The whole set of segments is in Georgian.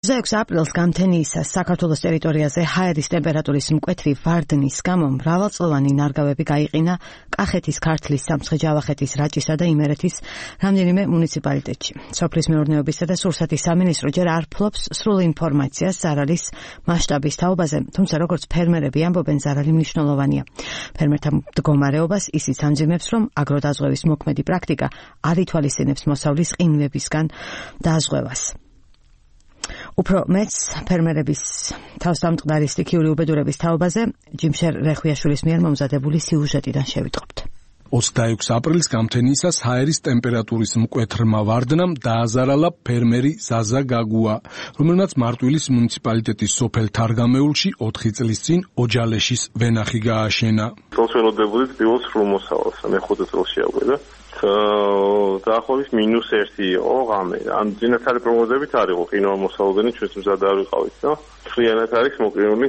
26 აპრილს გამთენიისას საქართველოს ტერიტორიაზე ჰაერის ტემპერატურის მკვეთრი ვარდნის გამო მრავალწლოვანი ნარგავები გაიყინა კახეთის, ქართლის, სამცხე-ჯავახეთის, რაჭისა და იმერეთის რამდენიმე მუნიციპალიტეტში. სოფლის მეურნეობისა და სურსათის სამინისტრო ჯერ არ ფლობს სრულ ინფორმაციას ზარალის მასშტაბის თაობაზე, თუმცა როგორც ფერმერები ამბობენ, ზარალი მნიშვნელოვანია. ფერმერთა მდგომარეობას ისიც ამძიმებს, რომ აგროდაზღვევის მოქმედი პრაქტიკა არ ითვალისწინებს მოსავლის ყინვებისგან დაზღვევას. უფრო მეც ფერმერების თავსამწყდარი სტიქიური უბედურების თაობაზე ჯიმშერ რეხვიაშვილის მიერ მომზადებული სიუჟეტიდან შევიტყობთ. 26 აპრილს გამთენიისას ჰაერის ტემპერატურის მკვეთრმა ვარდნამ დააზარალა ფერმერი ზაზა გაგუა, რომელმაც მარტვილის მუნიციპალიტეტის სოფელ თარგამეულში 4 წლის წინ ოჯალეშის ვენახი გააშენა. ხელმძღვანელობები ცდილობს სრულ მოსავალს, მე-5 წელს შეაგვედა. დაახლოებით -1 იყო ღამე. ან ძინათარი პროგნოზებით არ იყო ყინვა მოსავალდენი, ჩვენც მზად არ ვიყავით და ფრიანად არის მოკრინული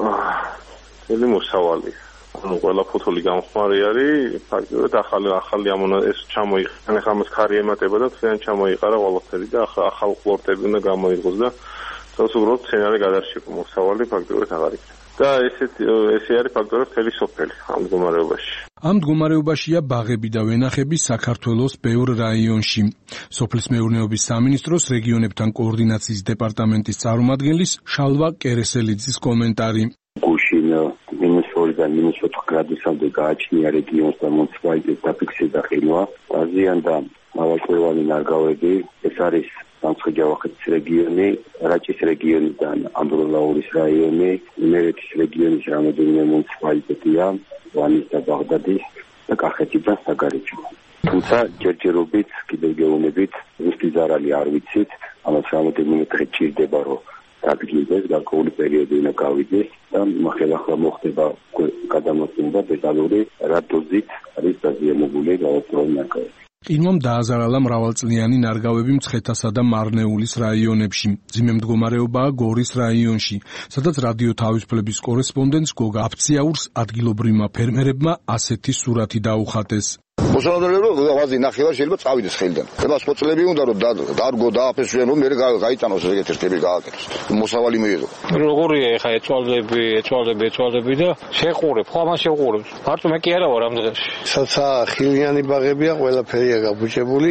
წელი მოსავალი. ანუ ყველა ფოთოლი გამხმარი არის, ფაქტობრივად ახალი ეს ჩამოიყარა, ახლა მას ქარი ემატება და ძალიან ჩამოიყარა ყველაფერი და ახალ ყლორტები უნდა გამოიღოს და თავს უბრალოდ სცენარი გადარჩება მოსავალი ფაქტობრივად აღარ იქნება. და ესე არის ფაქტობრივად მთელი სოფელი ამ მდგომარეობაში. ამ მდგომარეობაშია ბაღები და ვენახები საქართველოს ბევრ რაიონში. სოფლის მეურნეობის სამინისტროს რეგიონებთან კოორდინაციის დეპარტამენტის წარმომადგენლის შალვა კერესელიძის კომენტარი. გუშინ -2-დან -4 გრადუსამდე გააჩნია რეგიონს და მუნიციპალიტეტს დაფიქსირდა ყინვა. აზიანდა მრავალწლოვანი ნარგავები, ეს არის სამცხე-ჯავახეთის რეგიონი, რაჭის რეგიონიდან ამბროლაურის რაიონი, იმერეთის რეგიონის რამდენიმე მუნიციპალიტეტია, ვანის და ბაღდადის და კახეთიდან საგარეჯო. თუმცა ჯერჯერობით, კიდევ გეუბნებით, ზუსტი ზარალი არ ვიცით, ამას რამდენიმე დღე ჭირდება, რომ დაგიდეს, გარკვეული პერიოდი უნდა გავიდეს და ახლა მოხდება გადამოცემა დეტალური რა დოზით არის დაზიანებული მრავალწლოვანი ნარგავები. ყინვამ დააზარალა მრავალწლიანი ნარგავები მცხეთასა და მარნეულის რაიონებში. მძიმე მდგომარეობაა გორის რაიონში, სადაც რადიო თავისუფლების კორესპონდენტს გოგა აფციაურს ადგილობრივმა ფერმერებმა ასეთი სურათი დაუხატეს. მოსალოდნელო ვაზი ნახევარ შეიძლება წავიდეს ხელიდან. ეხლა სხვა წლები უნდა რომ დარგო დააფესვენ რომ მე გაიტანოს ეგეთ ერთები გააკეთოს. მოსავალი მიიღო. როგორია ეხლა ეწვალდები და შეყურებ, ხო ამას შეყურებს. მარტო მე კი არა ვარ ამ დღეში. საცა ხილიანი ბაღებია, ყველაფერია გაბუჭებული.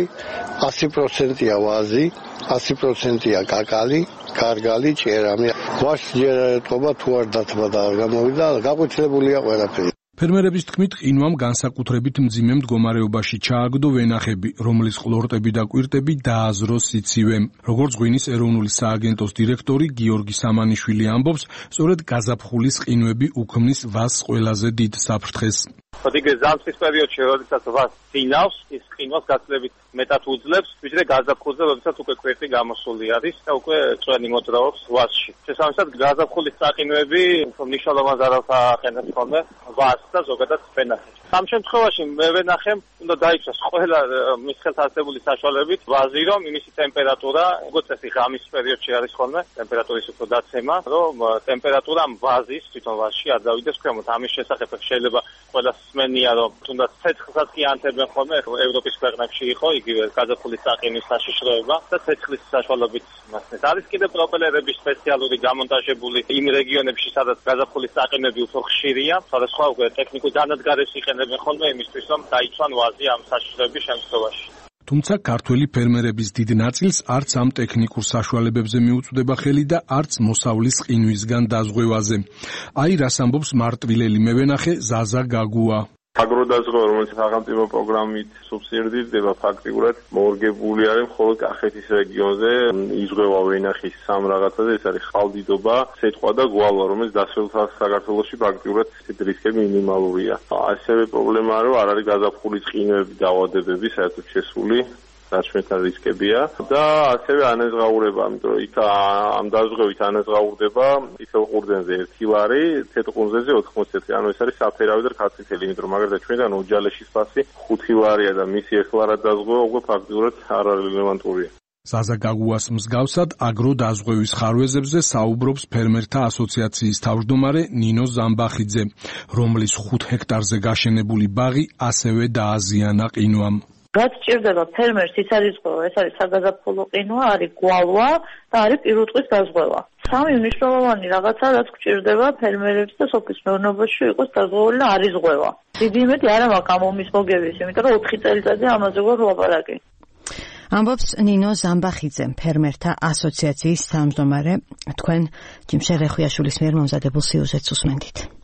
100%-ია ვაზი, 100%-ია კაკალი, კარგალი, ჭერამი. ვაშ ჯერ ეთყობა თუ არ დათმა და არ გამოვიდა, გაყვითლებულია ყველაფერი. ფერმერების თქმით, ყინვამ განსაკუთრებით მძიმე მდგომარეობაში ჩააგდო ვენახები, რომლის ყლორტები და კვირტები დააზრო სიცივე. როგორც ღვინის ეროვნული სააგენტოს დირექტორი გიორგი სამანიშვილი ამბობს, სწორედ გაზაფხულის ყინვები უქმნის ვაზს ყველაზე დიდ საფრთხეს. ხოდიგე ზამთრის პერიოდში, როდესაც ვაზს წინავს, ის ყინვას გაცილებით მეტად უძლებს, ვიდრე გაზაფხულზე, როდესაც უკვე კვირტი გამოსული არის და უკვე წვენი მოძრაობს ვაზში. შესაბამისად, გაზაფხულის საყინვები უფრო მნიშვნელოვან ზარალს აყენებს ხოლმე ვაზს და ზოგადად ვენახებს. ამ შემთხვევაში მე ვენახემ უნდა დაიცვას ყველა მის ხელთ არსებული საშუალებით ვაზი, რომ იმისი ტემპერატურა, როგორც წესი ღამის პერიოდში არის ხოლმე ტემპერატურის უფრო დაცემა, რომ ტემპერატურა ვაზის თვითონ ვაზში არ დავიდეს ქვემოთ. ამის შესახებ შეიძლება ყველა სმენია, რომ თუნდაც ცეცხლსაც კი ანთებენ ხოლმე, ევროპის ქვეყნებში იყო იგივე გაზაფხულის საყინვის საშიშროება და ცეცხლის საშუალებით მასწავლეს. არის კიდევ პროპელერების სპეციალური გამონტაჟებული იმ რეგიონებში, სადაც გაზაფხულის საყინვები უფრო ხშირია, სხვადასხვა ტექნიკურ დანადგარებს იყენებენ ხოლმე იმისთვის, რომ დაიცვან ვაზი ამ საშიშროების შემთხვევაში. თუმცა ქართველი ფერმერების დიდ ნაწილს არც ამ ტექნიკურ საშუალებებზე მიუწვდება ხელი და არც მოსავლის ყინვისგან დაზღვევაზე. აი რას ამბობს მარტვილელი მევენახე ზაზა გაგუა. აგროდაზღვევა, რომელიც სახელმწიფო პროგრამით სუბსიდირდება, ფაქტიურად მორგებული არის მხოლოდ კახეთის რეგიონზე. იზღვევა ვენახის სამ რაღაცაზე, ეს არის ხალდიდობა, სეტყვა და გვალვა, რომელიც დასავლეთ საქართველოში ფაქტიურად რისკები მინიმალურია. ასევე პრობლემაა, რომ არ არის გაზაფხულის ყინვების დაავადებები საერთოდ შესული. საჩვენთან რისკებია და ასევე ანაზღაურება, იმიტომ რომ იქ ამ დაზღვევით ანაზღაურდება ისევ ყურძენზე 1 ლარი, თეთრყუნზეზე 80 წელი, ანუ ეს არის საფერავი და ქართლითელი, იმიტომ რომ მაგალითად ჩვენთან ოჯალეშის ფასი 5 ლარია და მისი 1 ლარად დაზღვევა უკვე ფაქტიურად არ არის რელევანტურია. ზაზა გაგუას მსგავსად აგრო დაზღვევის ხარვეზებზე საუბრობს ფერმერთა ასოციაციის თავმჯდომარე ნინო ზამბახიძე, რომლის 5 ჰექტარზე გაშენებული ბაღი ასევე დააზიანა ყინვამ. რაც ჭირდება ფერმერს ის არის ზღვევა, ეს არის საგაზაფხულო ყინვა, არის გვალვა და არის პირუტყვის გაზღვევა. სამი მნიშვნელოვანი რაღაცა, რაც გჭირდება ფერმერებს და სოფლის მეურნეობაში იყოს დაზღვეული და არის ზღვევა. დიდი იმედი არ მაქვს ამ ომის მოგების, იმიტომ რომ 4 წელიწადია ამაზე ვარ ვლაპარაკი. ამბობს ნინო ზამბახიძე, ფერმერთა ასოციაციის თავმჯდომარე. თქვენ ჯიმშე რეხვიაშვილის მიერ მომზადებულ სიუჟეტს უსმენთ.